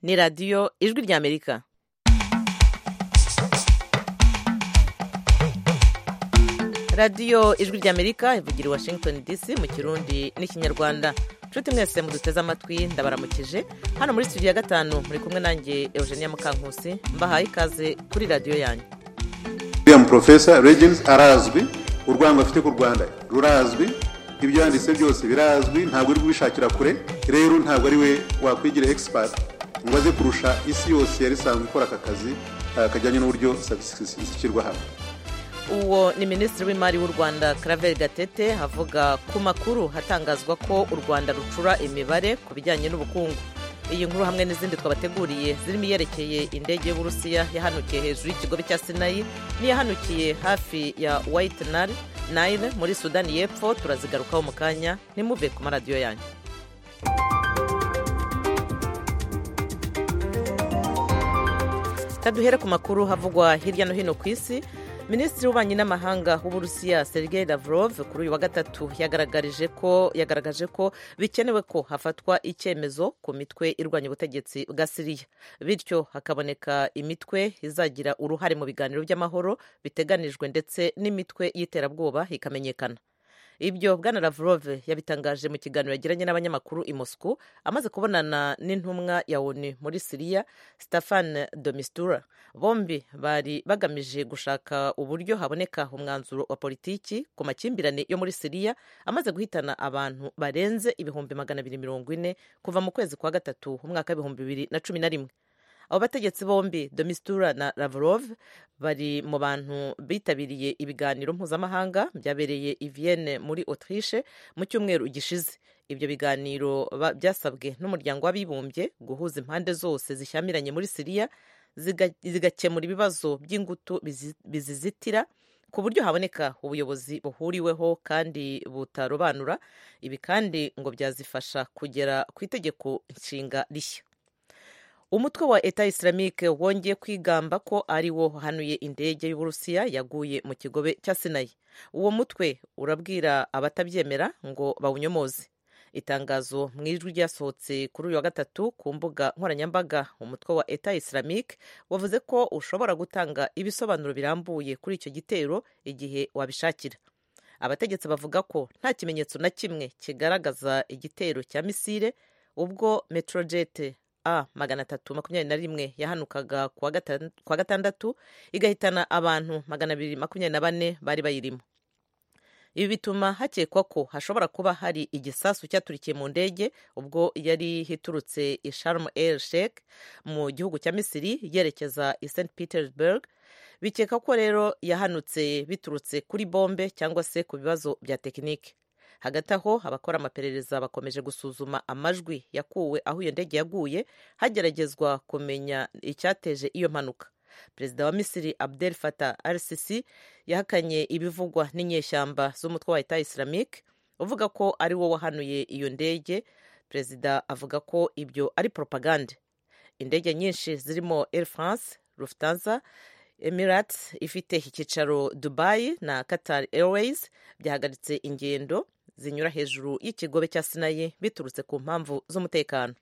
ni radiyo ijwi ry'Amerika. radiyo ijwi ry'Amerika ivugira i Washington DC mu kirundi n'ikinyarwanda. nshuti mwese muduteze amatwi ndabaramukije hano muri studio ya gatanu muri kumwe nanjye Eugenia Mukankusi mbahaye ikaze kuri radiyo yanyu. Professor Regis arazwi, urwango afite ku Rwanda rurazwi, ibyo yanditse byose birazwi, ntabwo ari kubishakira kure, rero ntabwo ari we wakwigira expert ngo aze kurusha isi yose yari isanzwe ikora aka kazi kajyanye n'uburyo zishyirwa hamwe. Uwo ni Minisitiri w'Imari w'u Rwanda Claver Gatete avuga ku makuru hatangazwa ko u Rwanda rucura imibare ku bijyanye n'ubukungu. Iyi nkuru hamwe n'izindi twabateguriye zirimo iyerekeye indege y'Uburusiya yahanukiye hejuru y'ikigobe cya Sinayi n'iyahanukiye hafi ya White Nile muri Sudani y'Epfo turazigarukaho mu kanya ntimuve ku maradiyo yanyu. Kaduhere ku makuru havugwa hirya no hino ku isi. Minisitiri w'ububanyi n'amahanga w'Uburusiya Sergei Lavrov kuri uyu wa gatatu yagaragaje ko bikenewe ko hafatwa icyemezo ku mitwe irwanya ubutegetsi bwa Siriya, bityo hakaboneka imitwe izagira uruhare mu biganiro by'amahoro biteganijwe ndetse n'imitwe y'iterabwoba ikamenyekana. Ibyo Bwana Lavrov yabitangaje mu kiganiro yagiranye n'abanyamakuru i Moscow amaze kubonana n'intumwa ya ONU muri Siriya Staffan de Mistura. Bombi bari bagamije gushaka uburyo haboneka umwanzuro wa politiki ku makimbirane yo muri Siriya amaze guhitana abantu barenze 240 kuva mu kwezi kwa gatatu umwaka 2011. Abo bategetsi bombi de Mistura na Lavrov bari mu bantu bitabiriye ibiganiro mpuzamahanga byabereye i Vienne muri Autriche mu cyumweru gishize. Ibyo biganiro byasabwe n'umuryango w'abibumbye guhuza impande zose zishyamiranye muri Siriya zigakemura ibibazo by'ingutu bizizitira ku buryo haboneka ubuyobozi buhuriweho kandi butarobanura. Ibi kandi ngo byazifasha kugera ku itegeko nshinga rishya. Umutwe wa Etat Islamique wongeye kwigamba ko ari wo hanuye indege y'Uburusiya yaguye mu kigobe cya Sinayi. Uwo mutwe urabwira abatabyemera ngo bawunyomoze. Itangazo mu ijwi ryasohotse kuri uyu wa gatatu ku mbuga nkoranyambaga, umutwe wa Etat Islamique wavuze ko ushobora gutanga ibisobanuro birambuye kuri icyo gitero igihe wabishakira. Abategetsi bavuga ko nta kimenyetso na kimwe kigaragaza igitero cya misile ubwo Metrojet A321 yahanukaga kwa gatandatu igahitana abantu 224 bari bayirimo. Ibi bituma hakekwa ko hashobora kuba hari igisasu cyaturikiye mu ndege ubwo yari hiturutse i Sharm el Sheikh mu gihugu cya Misiri yerekeza i St Petersburg. Bikeka ko rero yahanutse biturutse kuri bombe cyangwa se ku bibazo bya tekinike. Hagati aho abakora amaperereza bakomeje gusuzuma amajwi yakuwe aho iyo ndege yaguye hageragezwa kumenya icyateje iyo mpanuka. Perezida wa Misiri Abdel Fattah al-Sisi yahakanye ibivugwa n'inyeshyamba z'umutwe wa Etat Islamique uvuga ko ari wo wahanuye iyo ndege. Perezida avuga ko ibyo ari propagande. Indege nyinshi zirimo Air France, Lufthansa, Emirates ifite icyicaro Dubai na Qatar Airways byahagaritse ingendo zinyura hejuru y'ikigobe cya Sinayi biturutse ku mpamvu z'umutekano.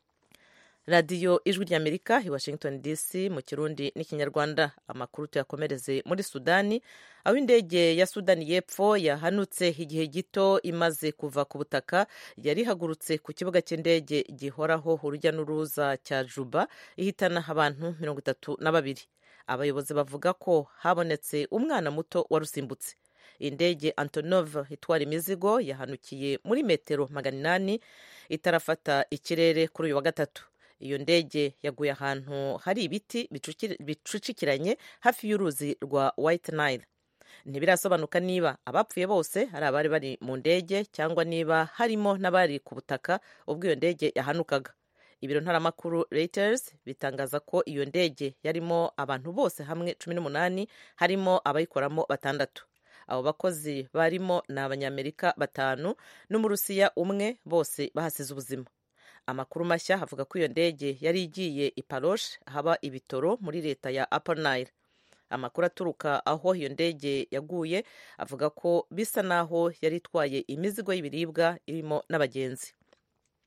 Radiyo ijwi ry'Amerika i Washington DC mu kirundi n'ikinyarwanda. Amakuru tuyakomereze muri Sudani aho indege ya Sudani y'Epfo yahanutse igihe gito imaze kuva ku butaka. Yari ihagurutse ku kibuga cy'indege gihoraho urujya n'uruza cya Juba ihitana abantu 32. Abayobozi bavuga ko habonetse umwana muto warusimbutse. Indege Antonov itwara imizigo yahanukiye muri metero 800 itarafata ikirere kuri uyu wa gatatu. Iyo ndege yaguye ahantu hari ibiti bicucikiranye hafi y'uruzi rwa White Nile. Ntibirasobanuka niba abapfuye bose ari abari bari mu ndege cyangwa niba harimo n'abari ku butaka ubwo iyo ndege yahanukaga. Ibiro ntaramakuru Reuters bitangaza ko iyo ndege yarimo abantu bose hamwe 18 harimo abayikoramo 6. Abo bakozi barimo ni Abanyamerika 5 n'Umurusiya 1, bose bahasize ubuzima. Amakuru mashya avuga ko iyo ndege yari igiye i Parosh haba ibitoro muri leta ya Upper Nile. Amakuru aturuka aho iyo ndege yaguye avuga ko bisa naho yari itwaye imizigo y'ibiribwa irimo n'abagenzi.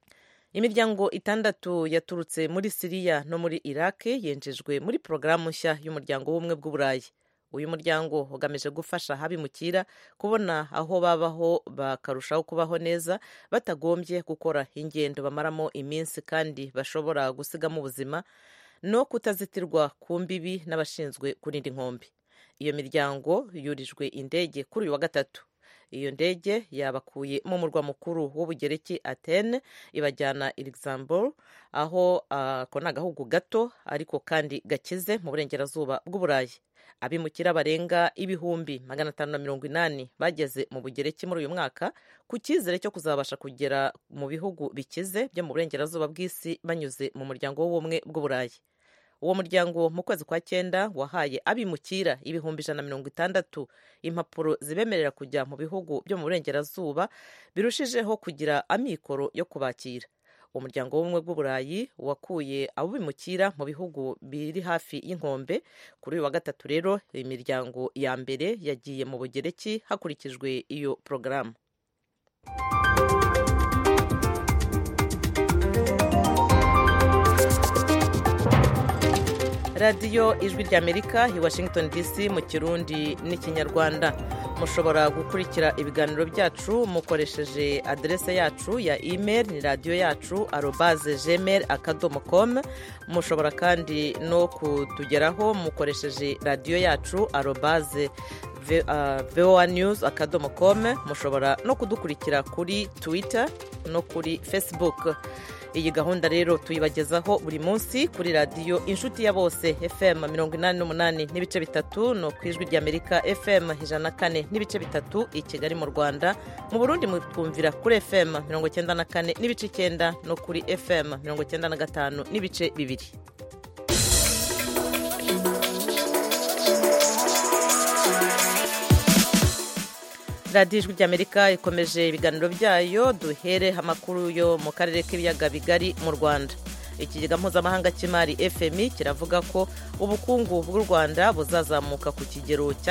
imiryango 6 yaturutse muri Siriya no muri Iraq yinjijwe muri porogaramu nshya y'umuryango w'ubumwe bw'Uburayi. Uyu muryango ugamije gufasha abimukira kubona aho babaho bakarushaho kubaho neza batagombye gukora ingendo bamaramo iminsi kandi bashobora gusigamo ubuzima no kutazitirwa ku mbibi n'abashinzwe kurinda inkombe. Iyo miryango yurijwe indege kuri uyu wa gatatu. Iyo ndege yabakuye mu murwa mukuru w'Ubugereki Athene ibajyana i Luxembourg, aho ako ni agahugu gato ariko kandi gakize mu burengerazuba bw'Uburayi. Abimukira barenga ibihumbi 580 bageze mu Bugereki muri uyu mwaka ku cyizere cyo kuzabasha kugera mu bihugu bikize byo mu burengerazuba bw'isi banyuze mu muryango w'ubumwe bw'Uburayi. Uwo muryango mu kwezi kwa 9 wahaye abimukira ibihumbi 160 impapuro zibemerera kujya mu bihugu byo mu burengerazuba birushijeho kugira amikoro yo kubakira. Umuryango w'ubumwe bw'Uburayi wakuye abo bimukira mu bihugu biri hafi y'inkombe. Kuri uyu wa gatatu rero imiryango ya mbere yagiye mu Bugereki hakurikijwe iyo porogaramu. Radiyo Ijwi ry'Amerika i Washington DC mu Kirundi n'Ikinyarwanda. Mushobora gukurikira ibiganiro byacu mukoresheje adrese yacu ya email ni radio yacu @gmail.com. Mushobora kandi no kutugeraho mukoresheje radio yacu @voanews.com. Mushobora no kudukurikira kuri Twitter no kuri Facebook. Iyi gahunda rero tuyibagezaho buri munsi kuri radiyo inshuti ya bose FM 88 n'ibice bitatu no ku Ijwi ry'Amerika FM 104 n'ibice bitatu i Kigali mu Rwanda. Mu Burundi mutwumvira kuri FM 94 n'ibice 9 no kuri FM 95 n'ibice bibiri. Radiyo Ijwi ry'Amerika ikomeje ibiganiro byayo. Duhere amakuru yo mu karere k'ibiyaga bigari mu Rwanda. Ikigega mpuzamahanga cy'imari FMI kiravuga ko ubukungu bw'u Rwanda buzazamuka ku kigero cya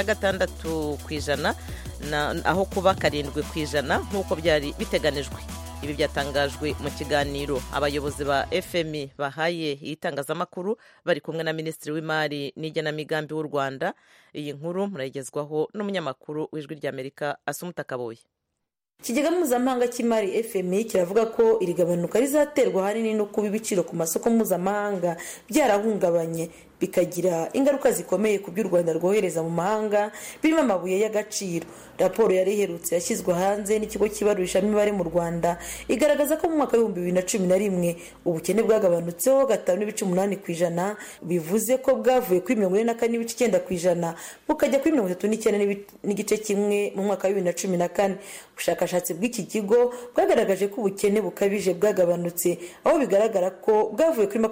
6% aho kuba 7% nk'uko byari biteganijwe. Ibi byatangajwe mu kiganiro abayobozi ba FMI bahaye itangazamakuru bari kumwe na Minisitiri w'Imari n'Igenamigambi w'u Rwanda. Iyi nkuru murayigezwaho n'umunyamakuru w'Ijwi ry'Amerika Asumuta Kaboyi. Ikigega mpuzamahanga cy'imari FMI kiravuga ko iri gabanuka rizaterwa ahanini no kuba ibiciro ku masoko mpuzamahanga byarahungabanye bikagira ingaruka zikomeye ku by'u Rwanda rwohereza mu mahanga birimo amabuye y'agaciro. Raporo yari iherutse yashyizwe hanze n'ikigo cy'ibarurishamibare mu Rwanda igaragaza ko mu mwaka wa 2011 ubukene bwagabanutseho 5.8%, bivuze ko bwavuye kuri 44.9% bukajya kuri 39.1% mu mwaka wa 2014. Ubushakashatsi bw'iki kigo bwagaragaje ko ubukene bukabije bwagabanutse, aho bigaragara ko bwavuye kuri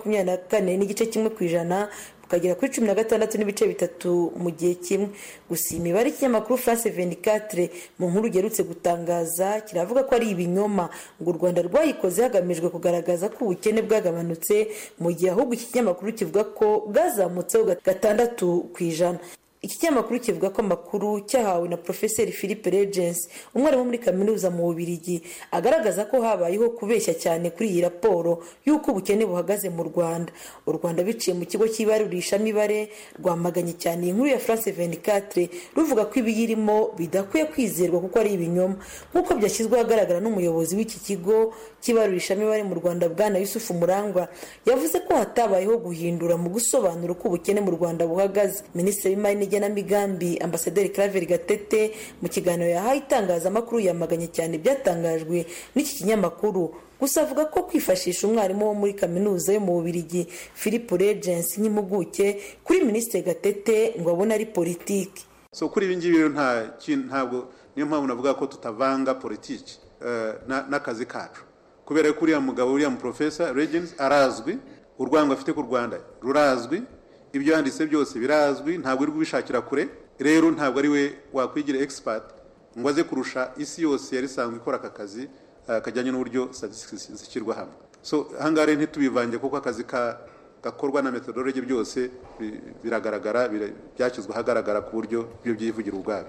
24.1% bukagera kuri 16.3% mu gihe kimwe. Gusa imibare y'ikinyamakuru France 24 mu nkuru gerutse gutangaza kiravuga ko ari ibinyoma, ngo u Rwanda rwayikoze hagamijwe kugaragaza ko ubukene bwagabanutse, mu gihe ahubwo iki kinyamakuru kivuga ko bwazamutseho 6%. Iki kinyamakuru kivuga ko amakuru cyahawe na Professor Philippe Regens, umwarimu muri kaminuza mu Bubiligi, agaragaza ko habayeho kubeshya cyane kuri iyi raporo y'uko ubukene buhagaze mu Rwanda. U Rwanda biciye mu kigo cy'ibarurishamibare rwamaganye cyane inkuru ya France 24 ruvuga ko ibiyirimo bidakwiye kwizerwa kuko ari ibinyoma, nk'uko byashyizwe ahagaragara n'umuyobozi w'iki kigo cy'ibarurishamibare mu Rwanda Bwana Yusufu Murangwa. Yavuze ko hatabayeho guhindura mu gusobanura uko ubukene mu Rwanda buhagaze. Minisitiri w'Imari n'Igenamigambi Ambasaderi Claver Gatete mu kiganiro yahaye itangazamakuru yamaganye cyane byatangajwe n'iki kinyamakuru. Gusa avuga ko kwifashisha umwarimu wo muri kaminuza yo mu Bubiligi Philippe Regens nk'impuguke kuri Minisitiri Gatete ngo abone ari politiki. So kuri ibi ngibi ntabwo, niyo mpamvu navuga ko tutavanga politiki n'akazi kacu, kubera ko uriya mugabo uriya Professor Regens arazwi, urwango afite ku Rwanda rurazwi, ibyo yanditse byose birazwi, ntabwo uri kubishakira kure. Rero ntabwo ari we wakwigira expert ngo aze kurusha isi yose yari isanzwe ikora aka kazi kajyanye n'uburyo statistics zishyirwa hamwe. So hangare ntitubivange kuko akazi gakorwa na methodology byose biragaragara, byashyizwe hagaragara ku buryo byo byivugira ubwabyo.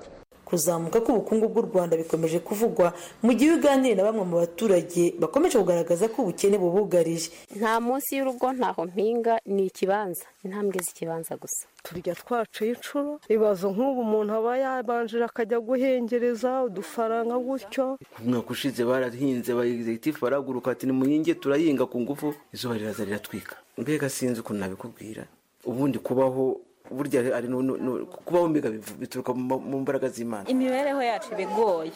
kuzamuka k'ubukungu bw'u Rwanda bikomeje kuvugwa mu gihe uganira na bamwe mu baturage bakomeje kugaragaza ko ubukene bubugarije. Nta munsi y'urugo ntaho mpinga, ni ikibanza, intambwe z'ikibanza gusa. Turya twaciye inshuro, ibibazo nk'ubu umuntu aba yabanjira akajya guhengereza udufaranga gutyo. Umwaka ushize barahinze executive baraguruka ati nimuhinge turahinga ku ngufu, izuba riraza riratwika. Mbega sinzi ukuntu nabikubwira. Ubundi kubaho burya ari kubaho mbega bituruka mu mbaraga z'Imana. Imibereho yacu bigoye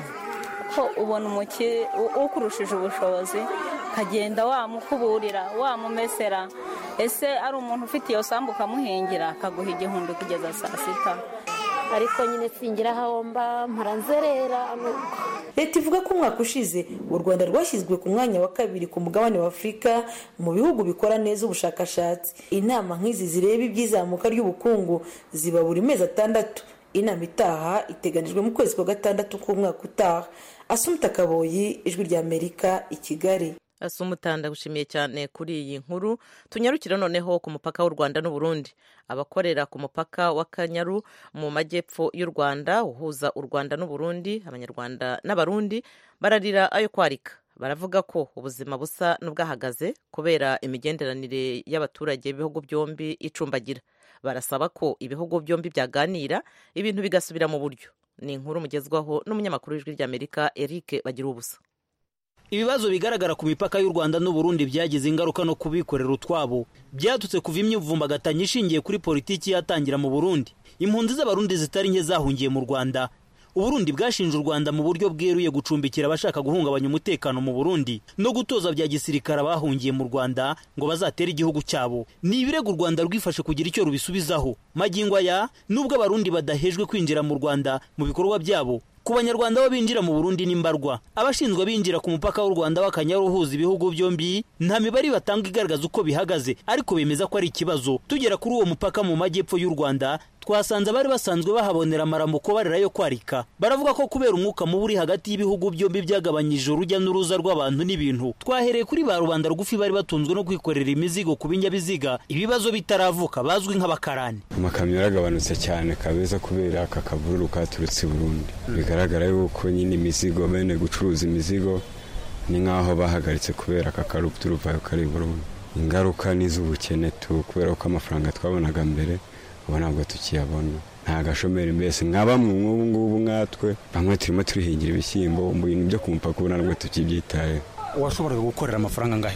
ko ubona ukurushije ubushobozi kagenda wamukuburira wamumesera, ese ari umuntu ufite iyo sambu ukamuhingira akaguha 1,000 kugeza saa 6, ariko nyine singira hahomba mparanzerera. Leta ivuga ko umwaka ushize u Rwanda rwashyizwe ku mwanya wa 2 ku mugabane wa Afurika mu bihugu bikora neza ubushakashatsi. Inama nk'izi zireba ibyizamuka ry'ubukungu ziba buri mezi 6. Inama itaha iteganijwe mu kwezi kwa 6 k'umwaka utaha. Asumta Kaboyi, Ijwi ry'Amerika, i Kigali. Asumta, ndagushimiye cyane kuri iyi nkuru. Tunyarukira noneho ku mupaka w'u Rwanda n'u Burundi. Abakorera ku mupaka wa Kanyaru mu majyepfo y'u Rwanda uhuza u Rwanda n'u Burundi, Abanyarwanda n'Abarundi bararira ayo kwarika. Baravuga ko ubuzima busa n'ubwahagaze kubera imigenderanire y'abaturage b'ibihugu byombi icumbagira. Barasaba ko ibihugu byombi byaganira ibintu bigasubira mu buryo. Ni inkuru mugezwaho n'umunyamakuru w'Ijwi ry'Amerika Eric Bagirubusa. Ibibazo bigaragara ku mipaka y'u Rwanda n'u Burundi byagize ingaruka no kubikorera utwabo. Byatutse kuva imyivumbagatanyo ishingiye kuri politiki yatangira mu Burundi. Impunzi z'Abarundi zitari nke zahungiye mu Rwanda. Uburundi bwashinje u Rwanda mu buryo bweruye gucumbikira abashaka guhungabanya umutekano mu Burundi no gutoza bya gisirikare abahungiye mu Rwanda ngo bazatera igihugu cyabo. Ni ibirego u Rwanda rwifashe kugira icyo rubisubizaho. Magingo aya nubwo Abarundi badahejwe kwinjira mu Rwanda mu bikorwa byabo, ku Banyarwanda binjira mu Burundi n'imbarwa. Abashinzwe binjira ku mupaka w'u Rwanda w'Akanyaru uhuza ibihugu byombi nta mibare batanga igaragaza uko bihagaze, ariko bemeza ko ari ikibazo. Tugera kuri uwo mupaka mu majyepfo y'u Rwanda twasanze abari basanzwe bahabonera amaramuko barera yo kwarika. Baravuga ko kubera umwuka mubi hagati y'ibihugu byombi byagabanyije urujya n'uruza rw'abantu n'ibintu. Twahereye kuri ba rubanda rugufi bari batunzwe no kwikorera imizigo ku binyabiziga, ibibazo bitaravuka bazwi nk'abakarani. Amakamyo yaragabanutse cyane kabeza kubera aka kavururu katurutse i Burundi. Bigaragara yuko nyine imizigo bene gucuruza imizigo ni nkaho bahagaritse kubera aka karuturuvayo kari i Burundi. Ingaruka ni z'ubukene kubera ko amafaranga twabonaga mbere ubu ntabwo tukiyabona. Nta gashomeri mbese nka bamwe nk'ubu ngubu nkatwe bamwe turimo turihingira ibishyimbo mu bintu byo ku mupaka ubu ntabwo tukibyitayeho. Washoboraga gukorera amafaranga angahe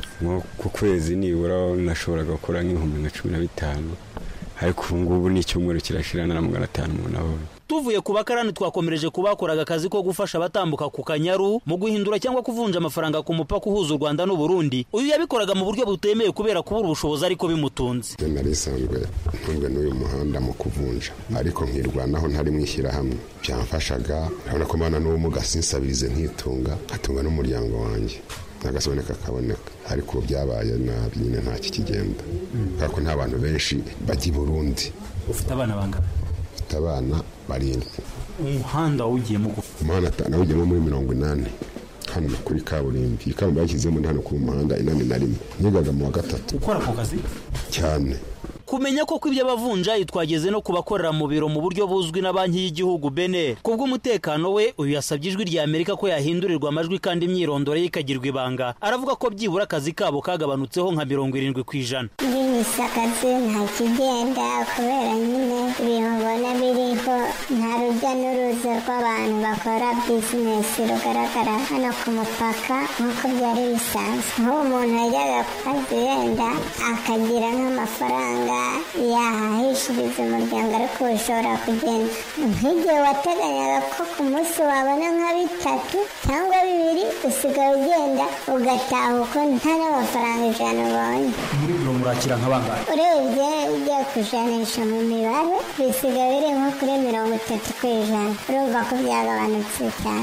ku kwezi? Nibura nashoboraga gukora nk'ibihumbi 15, ariko ubu ngubu ni icyumweru kirashira na 500 umuntu abonye. Tuvuye ku bakarani twakomereje kubakoraga akazi ko gufasha abatambuka ku Kanyaru mu guhindura cyangwa kuvunja amafaranga ku mupaka uhuza u Rwanda n'u Burundi. Uyu yabikoraga mu buryo butemeye kubera kubura ubushobozi ariko bimutunze. Nari sanzwe ntunzwe n'uyu muhanda mu kuvunja, ariko nkirwanaho ntari mwishyira hamwe. Byamfashaga urabona ko mbana n'ubumuga sinsabirize nkitunga, nkatunga n'umuryango wanjye nagasoboneka kaboneka, ariko byabaye nabi nyine nta kikigenda kuko nta bantu benshi bajya i Burundi. Ufite abana bangahe? Ufite abana 7. Umuhanda ugiyemo umuhanda nawugiyemo muri 80 hano kuri kaburimbo. Ikamba yashyizemo hano ku muhanda 81. Nigaga mu wa 3. Ukora ako kazi cyane. Kumenya ko kw'ibyo bavunja twageze no kubakorera mu biro mu buryo buzwi na banki y'igihugu BNR. Kubw'umutekano we uyu yasabye Ijwi ry'Amerika ko yahindurirwa amajwi kandi imyirondoro ye ikagirwa ibanga. Aravuga ko byibura akazi kabo kagabanutseho nka 70%. Akazi nta kigenda kubera nyine ibintu ubona biriho nta rujya n'uruza rw'abantu bakora bizinesi rugaragara hano ku mupaka nk'uko byari bisanzwe. Nk'ubu umuntu yajyaga ku kazi yenda akagira nk'amafaranga yahahishiriza umuryango, ariko bishobora kugenda nk'igihe wateganyaga ko ku munsi wabona nka 3 cyangwa 2 usigaye ugenda ugataha uko nta n'amafaranga 100 ubonye. Muri biro murakira nk'abangahe? Urebye ugiye kujanisha mu mibare bisigaye biri nko kuri 30%. Urumva ko byagabanutse cyane.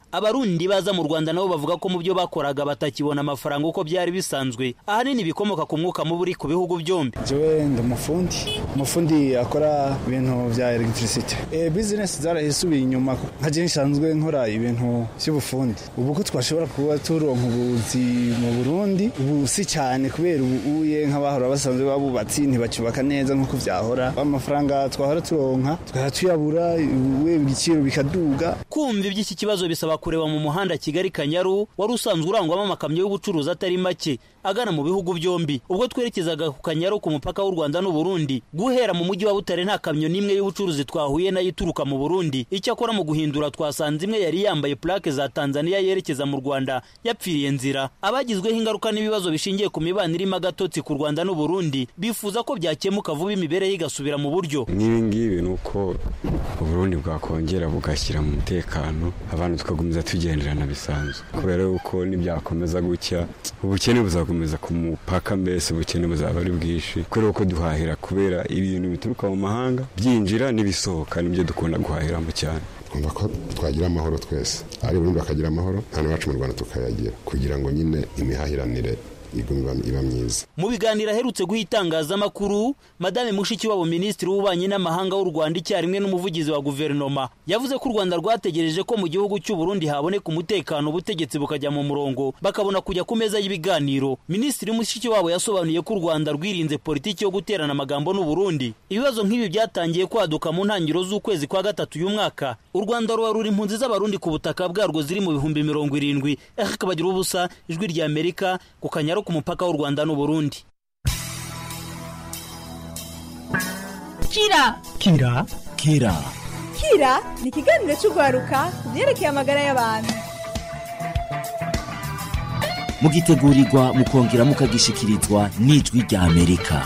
abarundi baza mu Rwanda nabo bavuga ko mu byo bakoraga batakibona amafaranga uko byari bisanzwe, ahanini bikomoka ku mwuka mubi ku bihugu byombi. Jewe ndi umufundi akora ibintu bya electricity. Business zarahisubiye inyuma, nkaje nsanzwe nkora ibintu by'ubufundi. Ubu ko twashobora kuba turonka ubuzi mu Burundi, ubu si cyane kubera ubuye nk'abahora basanzwe babubatsi ntibacubaka neza nk'uko vyahora. Amafaranga twahora turonka twayabura, ibiciro bikaduga. Kumva iby'iki kibazo bisaba kureba mu muhanda Kigali Kanyaru wari usanzwe urangwamo amakamyo y'ubucuruzi atari make agana mu bihugu byombi. Ubwo twerekezaga ku Kanyaru ku mupaka w'u Rwanda n'u Burundi, guhera mu mujyi wa Butare nta kamyo n'imwe y'ubucuruzi twahuye nayo ituruka mu Burundi. Icyakora mu guhindura twasanze imwe yari yambaye plaque za Tanzania yerekeza mu Rwanda yapfiriye nzira. Abagizweho ingaruka n'ibibazo bishingiye ku mibanire magatotsi ku Rwanda n'u Burundi bifuza ko byakemuka vuba imibereho igasubira mu buryo. Ngibi nuko Burundi bwakongera bugashyira mu mutekano, abantu tukagumiza tugenderana bisanzwe, kubera uko nibyakomeza gutya ubukene buzakomeza ku mupaka, mbese ubukene buzaba ari bwishi, kubera uko duhahira, kubera ibintu bituruka mu mahanga byinjira n'ibisohoka nibyo dukunda guhahiramo cyane. Twumva ko twagira amahoro twese, ari Burundi bakagira amahoro, hano iwacu mu Rwanda tukayagira, kugira ngo nyine imihahiranire iba myiza. Mu biganiro aherutse guha itangazamakuru, Madame Mushikiwabo Minisitiri w'Ububanyi n'Amahanga w'u Rwanda icyarimwe n'umuvugizi wa guverinoma yavuze ko u Rwanda rwategereje ko mu gihugu cy'u Burundi haboneka umutekano, ubutegetsi bukajya mu murongo bakabona kujya ku meza y'ibiganiro. Minisitiri Mushikiwabo yasobanuye ko u Rwanda rwirinze politiki yo guterana amagambo n'u Burundi. Ibibazo nk'ibi byatangiye kwaduka mu ntangiriro z'ukwezi kwa gatatu uyu mwaka. U Rwanda rubarura impunzi z'abarundi ku butaka bwarwo ziri mu bihumbi 70. Akabagira ubusa, Ijwi rya Amerika, ku Kanyaru ku mupaka w'u Rwanda n'u Burundi. Kira ni ikiganiro cy'urwaruka byerekeye amagara y'abantu. Mugitegurirwa mukongera mukagishikirizwa n'Ijwi rya Amerika.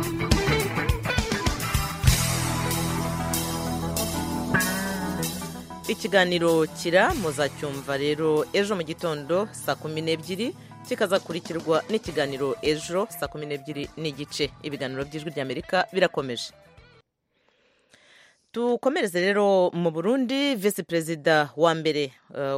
Ikiganiro Kira muzacyumva rero ejo mu gitondo saa 12 kikazakurikirwa n'ikiganiro ejo saa 12 n'igice. Ibiganiro by'Ijwi rya Amerika birakomeje. Tukomereze rero mu Burundi. Vice Perezida wa mbere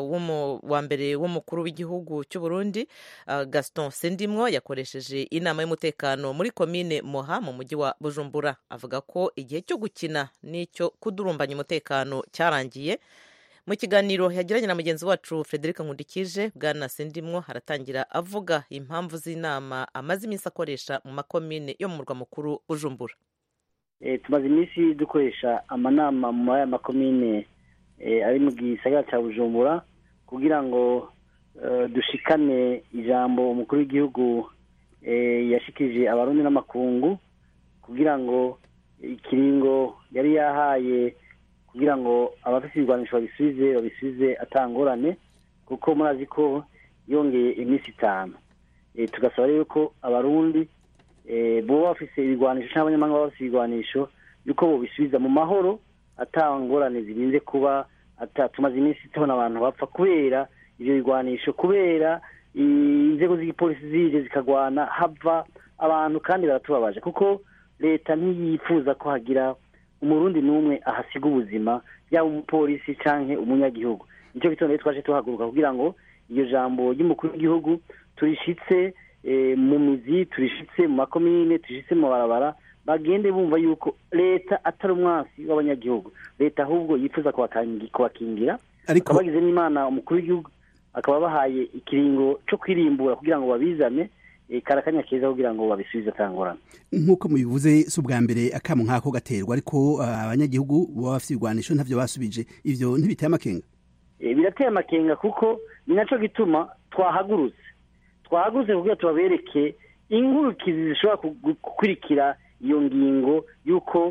w'umukuru w'igihugu cy'u Burundi Gaston Sendimwo yakoresheje inama y'umutekano muri komine Moha mu mujyi wa Bujumbura, avuga ko igihe cyo gukina n'icyo kudurumbanya umutekano cyarangiye. Mu kiganiro yagiranye na mugenzi wacu Frederic Nkundikije, Bwana Sendimwo haratangira avuga impamvu z'inama amaze iminsi akoresha mu makomine yo mu murwa mukuru Bujumbura. Tumaze iminsi dukoresha amanama mu aya makomine ari mu gisagara cya Bujumbura kugira ngo dushikane ijambo umukuru w'igihugu yashikije abarundi n'amakungu, kugira ngo ikiringo yari yahaye kugira ngo abafite ibigwanisho babisubize atangorane, kuko murazi ko yongeye iminsi 5. Tugasaba rero ko abarundi bo bafise ibigwanisho cyangwa abanyamahanga baba bafise ibigwanisho yuko bo bisubiza mu mahoro atangorane zirinze kuba tumaze iminsi tubona abantu bapfa kubera ivyo bigwanisho, kubera inzego z'igipolisi zije zikagwana hava abantu, kandi baratubabaje kuko leta ntiyifuza ko hagira umurundi n'umwe ahasiga ubuzima, yaba umupolisi canke umunyagihugu. Nicyo gitondo rero twaje tuhaguruka kugira ngo iyo jambo ry'umukuru w'igihugu turishitse mu mizi, turishitse mu makomine, turishitse mu barabara, bagende bumva yuko leta atari umwansi w'abanyagihugu, leta ahubwo yifuza kubakingira. Ariko bagize n'Imana umukuru w'igihugu akaba bahaye ikiringo cyo kwirimbura kugira ngo babizane karakanya keza kugira ngo babisubize atangorana. Nkuko mubivuze si ubwa mbere akamu nkako gaterwa, ariko abanyagihugu baba bafite ibigwanisho ntavyo basubije. Ivyo ntibiteye amakenga? Birateye amakenga, kuko ni naco gituma twahagurutse kugira tubabereke ingurukizi zishobora gukurikira iyo ngingo yuko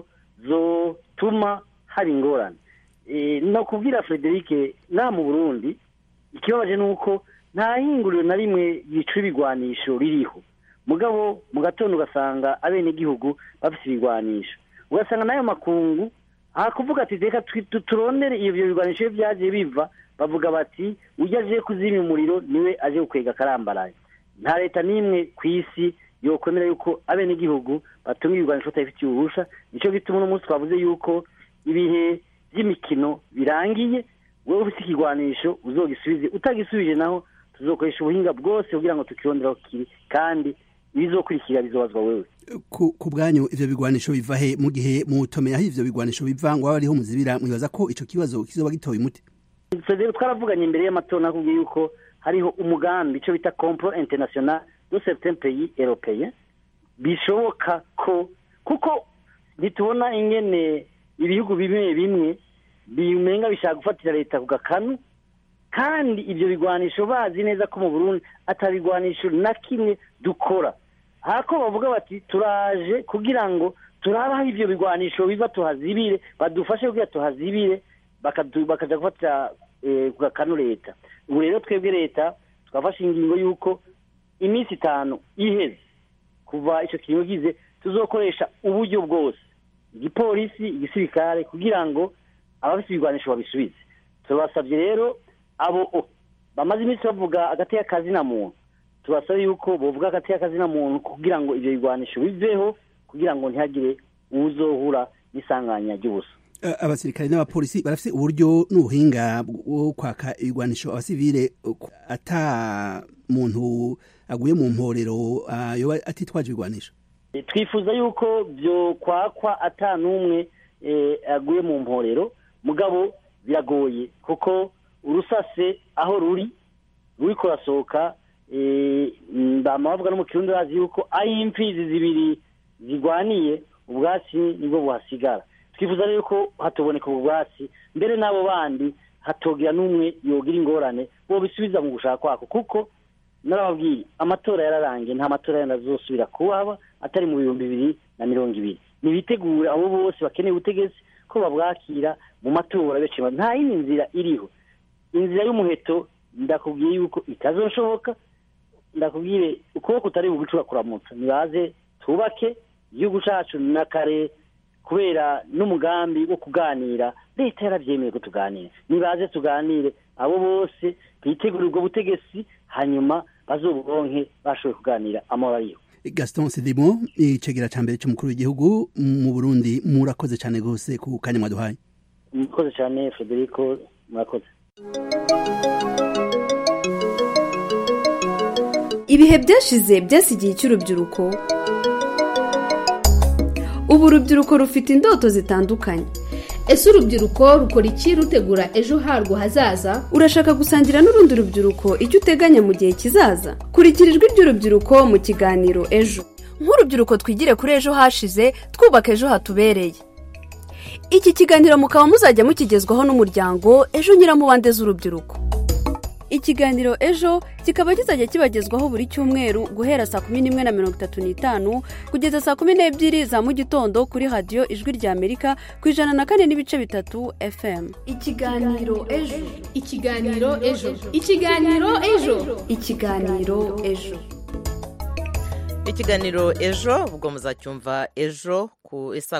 zotuma hari ingorane. No kubwira Frederic, na mu Burundi ikibabaje nuko nta hinguriro na rimwe yica ibigwanisho ririho, mugabo mu gatondo ugasanga abene gihugu bafite ibigwanisho, ugasanga nayo makungu kuvuga ati reka turondere ibyo bigwanisho byagiye biva, bavuga bati ujya aje kuzimya umuriro niwe aje gukwega karambaraye. Nta leta n'imwe ku isi yokwemera yuko abene gihugu batunga ibigwanisho batayifitiye uruhusha. Nicyo gituma uno munsi twavuze yuko ibihe by'imikino birangiye, wewe ufite ikigwanisho uzogisubize, utagisubije naho tuzokoresha ubuhinga bwose kugira ngo tukironderaho kiri, kandi ibizokurikira bizobazwa wewe. Ku bwanyu ivyo bigwanisho biva he? Mu gihe mutomeye aho ivyo bigwanisho biva ngo abariho muzibira, mwibaza ko ico kibazo kizoba gitoye umuti? Twaravuganye imbere y'amatora nakubwiye yuko hariho umugambi ico bita complot international de certains pays européens, bishoboka ko kuko ntitubona ingene ibihugu bimwe bimwe bimenga bishaka gufatira leta ku gakanu, kandi ibyo bigwanisho bazi neza ko mu Burundi atabigwanisho na kimwe dukora. Hako bavuga bati turaje kugira ngo turabaho ivyo bigwanisho biva tuhazibire, badufashe kugira tuhazibire, bakaja gufatira ku gakanu leta. Ubu rero twebwe leta twafashe ingingo yuko iminsi 5 iheze kuva ico kintu gize tuzokoresha uburyo bwose, igipolisi, igisirikare, kugira ngo abafite ibigwanisho babisubize. Tubasabye rero abo bamaze iminsi bavuga agateka kazi na muntu, tubasaba yuko bovuga agateka kazi na muntu kugira ngo ivyo bigwanisho biveho, kugira ngo ntihagire uzohura n'isanganya ry'ubusa. Abasirikare n'abapolisi barafite uburyo n'ubuhinga bwo kwaka ibigwanisho abasivile ata muntu aguye mu mporero yoba atitwaje ibigwanisho. Twifuza yuko byo kwakwa ata numwe aguye mu mporero, mugabo biragoye kuko urusase aho ruri korasoka bamavuga no mu Kirundi bazi yuko ari imfizi zibiri zigwaniye, ubwatsi nibwo buhasigara. Twifuza rero ko hatoboneka ubwatsi, mbere nabo bandi hatogira numwe yogira ingorane bo bisubiza mu gushaka kwako, kuko narababwiye amatora yararangiye, nta matora yanazosubira kuba atari mu 2020. Nibitegura abo bose bakeneye ubutegetsi ko babwakira mu matora becima. Nta yindi nzira iriho, inzira y'umuheto ndakubwiye yuko itazoshoboka. Ndakubwire uko kutari bugucura kuramutsa, nibaze tubake igihugu cacu na kare, kubera n'umugambi wo kuganira leta yaravyemeye ko tuganira. Nibaze tuganire abo bose bitegurirwa ubutegetsi, hanyuma bazoburonke bashoboye kuganira amahoro ariho. Gaston Sidimo, icegera ca mbere c'umukuru w'igihugu mu Burundi, murakoze cyane gose ku kanya mwaduhaye. Murakoze cyane Federico, murakoze. Ibihe byashize byasigiye cy'urubyiruko, ubu urubyiruko rufite indoto zitandukanye. Ese urubyiruko rukora iki rutegura ejo harwo hazaza? Urashaka gusangira n'urundi rubyiruko icyo uteganya mu gihe kizaza? Kurikira ijwi ry'urubyiruko mu kiganiro Ejo. Nk'urubyiruko twigire kuri ejo hashize, twubaka ejo hatubereye. Iki kiganiro mukaba muzajya mukigezwaho n'umuryango Ejo Nyiramubande z'urubyiruko. Ikiganiro Ejo kikaba kizajya kibagezwaho buri cyumweru guhera saa 11:35 kugeza saa 12 za mu gitondo kuri radio Ijwi rya Amerika ku 104.3 FM. Ikiganiro Ejo. Ikiganiro Ejo. Ikiganiro Ejo. Ikiganiro Ejo. Ikiganiro Ejo ubwo muzacyumva ejo ku saa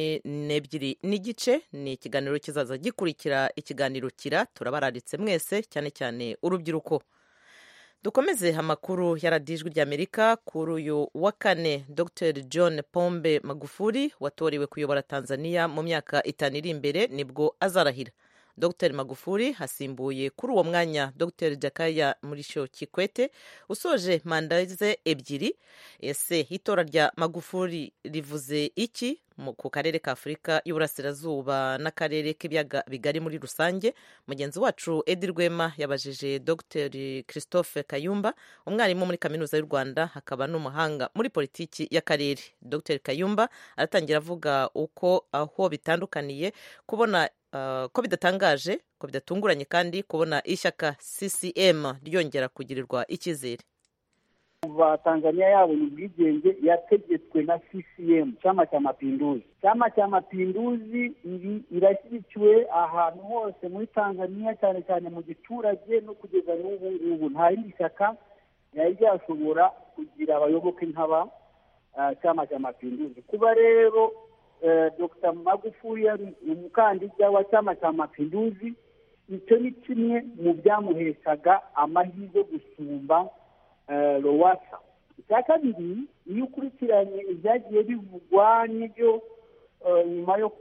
12:30 ni ikiganiro kizaza gikurikira ikiganiro Kira. Turabararitse mwese cyane cyane urubyiruko. Dukomeze amakuru ya Radio Ijwi rya Amerika. Kuri uyu wa kane Dr John Pombe Magufuli watorewe kuyobora Tanzania mu myaka 5 iri imbere nibwo azarahira. Dr Magufuli hasimbuye kuri uwo mwanya Dr Jakaya Mrisho Kikwete usoje manda ze ebyiri. Ese itora rya Magufuli rivuze iki ku karere ka Afurika y'Uburasirazuba n'akarere k'ibiyaga bigari muri rusange? Mugenzi wacu Edi Rwema yabajije Dr Christophe Kayumba, umwarimu muri kaminuza y'u Rwanda hakaba n'umuhanga muri politiki y'akarere. Dr Kayumba aratangira avuga uko aho bitandukaniye, kubona ko bidatangaje, ko bidatunguranye kandi kubona ishyaka CCM ryongera kugirirwa icyizere. Tanzania yabonye ubwigenge yategetswe na CCM, Chama cha Mapinduzi. Chama cha Mapinduzi irashyigikiwe ahantu hose muri Tanzania, cyane cyane mu giturage no kugeza n'ubu ngubu nta yindi shyaka yari ryashobora kugira abayoboke nk'aba Chama cha Mapinduzi. Kuba rero Dr Magufuli yari umukandida wa Chama cha Mapinduzi, icyo ni kimwe mu byamuheshaga amahirwe gusumba Lowassa. Icya kabiri, iyo ukurikiranye ibyagiye bivugwa n'ibyo nyuma yo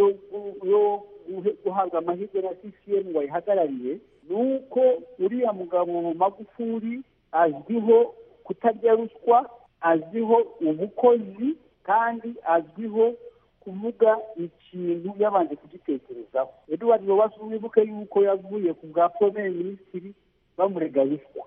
guhabwa amahirwe na CCM ngo ayihagarariye ni uko uriya mugabo Magufuli azwiho kutarya ruswa, azwiho ubukozi, kandi azwiho kuvuga ikintu yabanje kugitekerezaho. Edward Lowassa wibuke yuko yavuye ku bwa premier minisitiri bamurega ruswa.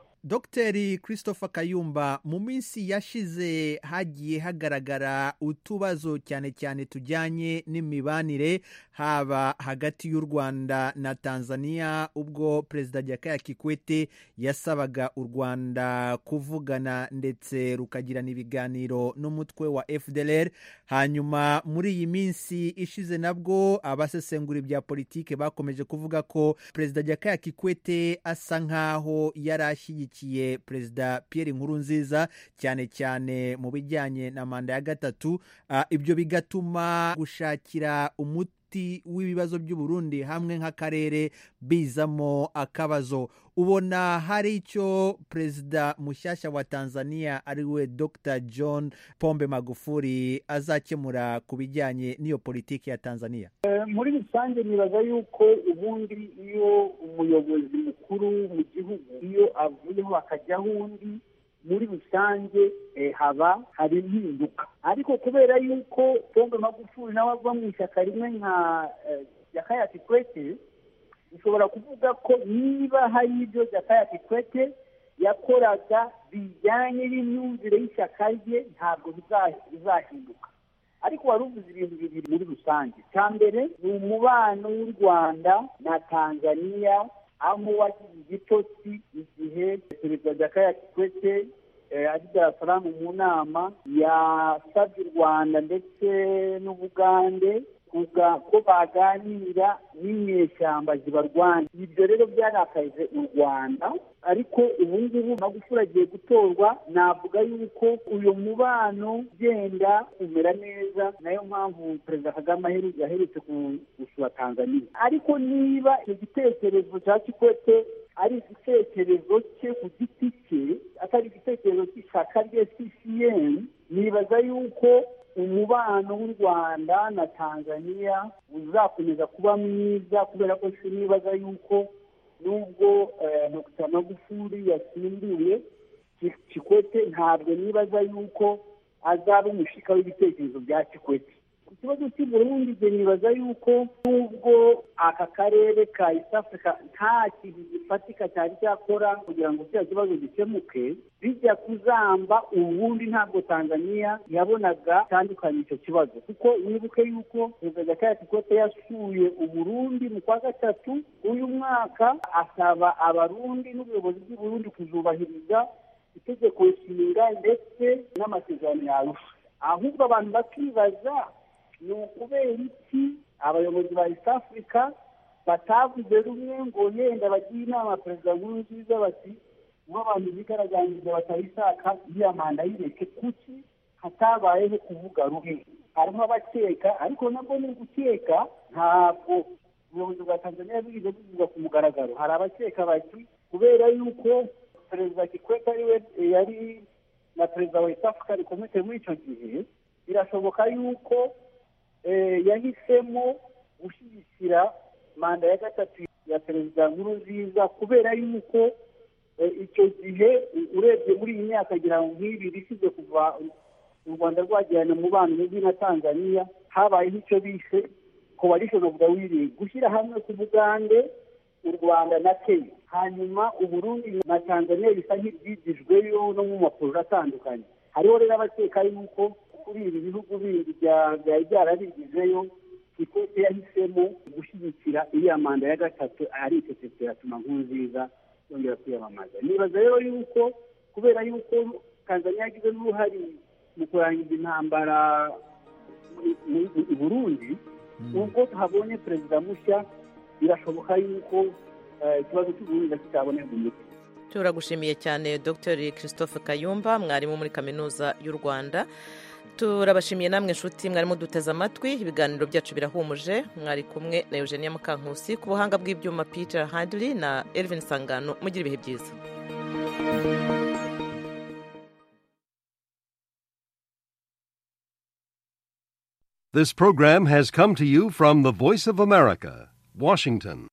Dr Christopher Kayumba, mu minsi yashize hagiye hagaragara utubazo cyane cyane tujyanye n'imibanire haba hagati y'u Rwanda na Tanzania, ubwo Perezida Jakaya Kikwete yasabaga u Rwanda kuvugana ndetse rukagirana ibiganiro n'umutwe wa FDLR. Hanyuma muri iyi minsi ishize nabwo abasesengura ibya politike bakomeje kuvuga ko Perezida Jakaya Kikwete asa nkaho yarashyigikiye Perezida Pierre Nkurunziza cyane cyane mu bijyanye na manda ya gatatu. Ibyo bigatuma gushakira umuti w'ibibazo by'u Burundi hamwe nk'akarere bizamo akabazo. Ubona hari icyo Perezida mushyashya wa Tanzania ariwe Dr John Pombe Magufuli azakemura ku bijyanye n'iyo politiki ya Tanzania? Muri rusange nibaza yuko ubundi iyo umuyobozi mukuru mu gihugu iyo avuyeho akajyaho undi, muri rusange hari impinduka. Ariko kubera yuko Pombe Magufuli nawe ava mu ishyaka rimwe nka Jakaya Kikwete, ushobora kuvuga ko niba hari ibyo Jakaya Kikwete yakoraga bijyanye n'imyumvire y'ishyaka rye ntabwo bizahinduka. Ariko wari uvuze ibintu bibiri muri rusange. Cya mbere ni umubano w'u Rwanda na Tanzania, aho wagize igitotsi igihe Perezida Jakaya Kikwete ari Dar es Salaam mu nama yasabye u Rwanda ndetse n'Ubugande ko baganira n'inyeshyamba zibarwanya. Ibyo rero byarakaje u Rwanda, ariko ubu ngubu Magufuli agiye gutorwa, navuga yuko uyu mubano ugenda umera neza, nayo mpamvu Perezida Kagame yaherutse gusura Tanzania. Ariko niba icyo gitekerezo cya Kikwete ari igitekerezo cye ku giti cye, atari igitekerezo cy'ishyaka rye CCM, nibaza yuko umubano w'u Rwanda na Tanzania uzakomeza kuba mwiza, kubera ko nibaza yuko nubwo Dr Magufuli yasimbuye Kikwete, ntabwo nibaza yuko azaba umushika w'ibitekerezo bya Kikwete. Ku kibazo cy'u Burundi nibaza yuko nubwo aka karere ka East Africa nta kintu gifatika cyari cyakora kugira ngo cya kibazo gikemuke, bijya kuzamba ubundi ntabwo Tanzania yabonaga tandukanye icyo kibazo. Kuko wibuke yuko Perezida Jakaya Kikwete yasuye Uburundi mu kwa gatatu uyu mwaka, asaba abarundi n'ubuyobozi bw'u Burundi kuzubahiriza itegeko nshinga ndetse n'amasezerano ya Arusha. Ahubwo abantu bakibaza ni ukubera iki abayobozi ba East Africa batavuze rumwe ngo yenda bagiye inama Perezida Nkurunziza bati abantu bigaragambije batayishaka iriya manda yireke, kuki hatabayeho kuvuga rumwe? Harimo abakeka, ariko nabwo ni ugukeka, ntabwo ubuyobozi bwa Tanzania bwize buvuga ku mugaragaro. Hari abakeka bati kubera yuko Perezida Kikwete ariwe yari na Perezida wa East Africa Community muri icyo gihe, birashoboka yuko yahisemo gushyigikira manda ya gatatu ya Perezida Nkurunziza, kubera yuko icyo gihe urebye muri iyi myaka agira ngo nk'ibiri ishize kuva u Rwanda rwagirana umubano mubi na Tanzania, habayeho icyo bishe coalition of the willing, gushyira hamwe ku Bugande, u Rwanda na Kenya. Hanyuma u Burundi na Tanzania bisa nk'ibyigijweyo no mu maporo atandukanye. Hariho rero abakeka yuko kuri ibi bihugu bindi byari byarabigizeyo, Kikwete yahisemo gushyigikira iriya manda ya gatatu, ari icyo atuma Nkurunziza yongera kwiyamamaza. Nibaza rero yuko kubera yuko Tanzania yagize n'uruhare mu kurangiza intambara i Burundi, ubwo tuhabonye perezida mushya, birashoboka yuko ikibazo cy'uburundi kitabonerwa umuti. Turagushimiye cyane Dr Christophe Kayumba, mwarimu muri Kaminuza y'u Rwanda. Turabashimiye namwe nshuti mwarimu duteze amatwi. Ibiganiro byacu birahumuje. Mwari kumwe na Eugenia Mukankusi, ku buhanga bw'ibyuma Peter Handley na Elvin Sangano. Mugira ibihe byiza. This program has come to you from the Voice of America, Washington.